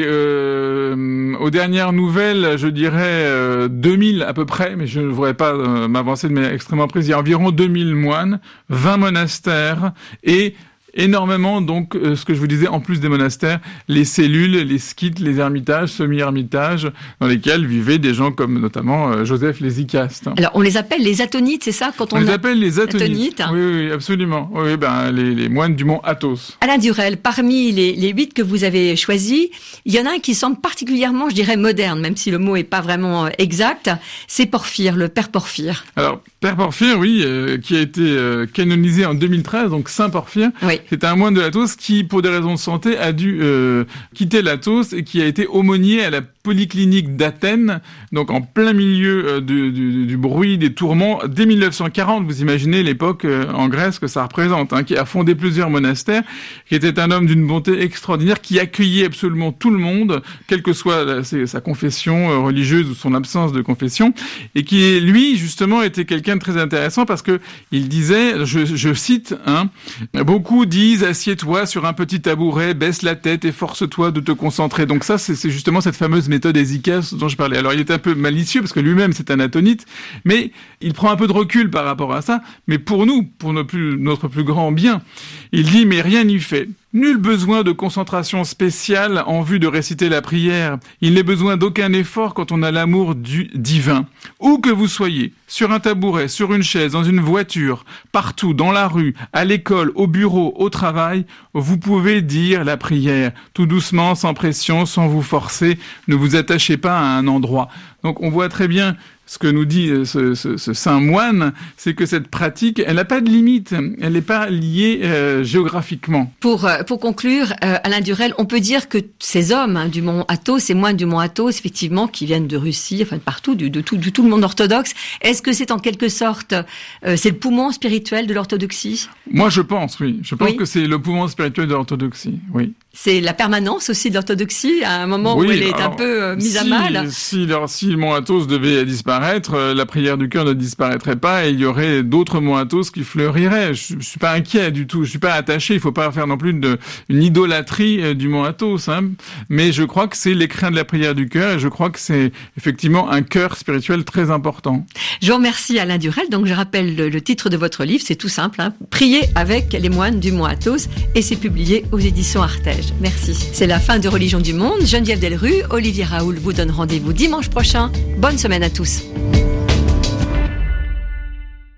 euh, aux dernières nouvelles, je dirais euh, deux mille à peu près, mais je ne voudrais pas euh, m'avancer de manière extrêmement précise. Il y a environ deux mille moines, vingt monastères et énormément, donc, euh, ce que je vous disais, en plus des monastères, les cellules, les skythes, les ermitages, semi-ermitages, dans lesquels vivaient des gens comme notamment euh, Joseph l'Hésychaste. Alors, on les appelle les atonites, c'est ça quand on, on les a... appelle les atonites. atonites. Oui, oui, absolument. Oui, ben, les, les moines du mont Athos. Alain Durel, parmi les, les huit que vous avez choisis, il y en a un qui semble particulièrement, je dirais, moderne, même si le mot est pas vraiment exact. C'est Porphyre, le père Porphyre. Alors, père Porphyre, oui, euh, qui a été euh, canonisé en deux mille treize, donc Saint Porphyre. Oui. C'est un moine de l'Athos qui, pour des raisons de santé, a dû euh, quitter l'Athos et qui a été aumônier à la polyclinique d'Athènes, donc en plein milieu euh, du, du, du bruit, des tourments, dès mille neuf cent quarante. Vous imaginez l'époque euh, en Grèce que ça représente, hein, qui a fondé plusieurs monastères, qui était un homme d'une bonté extraordinaire, qui accueillait absolument tout le monde, quelle que soit la, sa, sa confession euh, religieuse ou son absence de confession, et qui, lui, justement, était quelqu'un de très intéressant parce que il disait, je, je cite, hein, beaucoup disent assieds-toi sur un petit tabouret, baisse la tête et force-toi de te concentrer. Donc ça, c'est, c'est justement cette fameuse méthode Hésychaste dont je parlais. Alors il est un peu malicieux parce que lui-même c'est un atonite, mais il prend un peu de recul par rapport à ça. Mais pour nous, pour notre plus, notre plus grand bien, il dit mais rien n'y fait. Nul besoin de concentration spéciale en vue de réciter la prière. Il n'est besoin d'aucun effort quand on a l'amour du divin. Où que vous soyez, sur un tabouret, sur une chaise, dans une voiture, partout, dans la rue, à l'école, au bureau, au travail, vous pouvez dire la prière, tout doucement, sans pression, sans vous forcer. Ne vous attachez pas à un endroit. Donc on voit très bien ce que nous dit ce, ce, ce saint moine, c'est que cette pratique, elle n'a pas de limite, elle n'est pas liée euh, géographiquement. Pour euh, pour conclure, euh, Alain Durel, on peut dire que ces hommes hein, du mont Athos, ces moines du mont Athos, effectivement, qui viennent de Russie, enfin de partout, du, de tout, du tout le monde orthodoxe, est-ce que c'est en quelque sorte, euh, c'est le poumon spirituel de l'orthodoxie? Moi, je pense, oui. Je pense oui. que c'est le poumon spirituel de l'orthodoxie, oui. C'est la permanence aussi de l'orthodoxie, à un moment oui, où elle est alors, un peu euh, mise si, à mal. Si, si le mont Athos devait disparaître, euh, la prière du cœur ne disparaîtrait pas et il y aurait d'autres monts Athos qui fleuriraient. Je, je suis pas inquiet du tout, je suis pas attaché. Il faut pas faire non plus de, une idolâtrie euh, du mont Athos, hein. Mais je crois que c'est l'écrin de la prière du cœur et je crois que c'est effectivement un cœur spirituel très important. Je vous remercie Alain Durel. Donc je rappelle le, le titre de votre livre, c'est tout simple, hein, Prier avec les moines du mont Athos, et c'est publié aux éditions Artege. Merci. C'est la fin de Religion du Monde. Geneviève Delrue, Olivier Raoul vous donne rendez-vous dimanche prochain. Bonne semaine à tous.